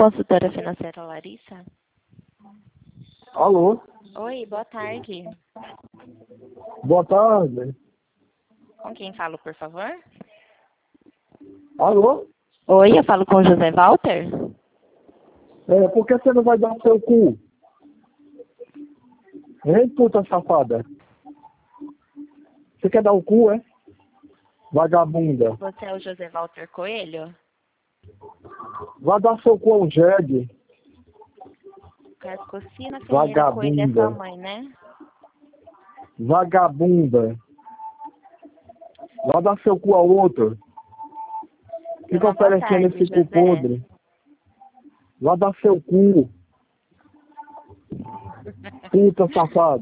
consultora financeira Larissa? Alô? Oi, boa tarde. Boa tarde. Com quem falo, por favor? Alô? Oi, eu falo com o José Walter? Por que você não vai dar o seu cu? Hein, puta safada? Você quer dar o cu, é? Vagabunda. Você é o José Walter Coelho? Vai dar seu cu ao jegue. Cascocina Ferreira Coelho é sua Vagabunda. mãe, né? Vagabunda. Vai dar seu cu ao outro. Fica Boa oferecendo tarde, esse cu José. podre. Vai dar seu cu. Puta safada.